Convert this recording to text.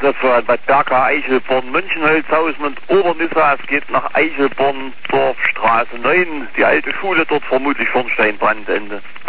das war Bad Berka, Eichelborn, Mönchenholzhausen und Obernissa. Es geht nach Eichelborn, Dorfstraße 9, die alte Schule dort, vermutlich Schornsteinbrandende.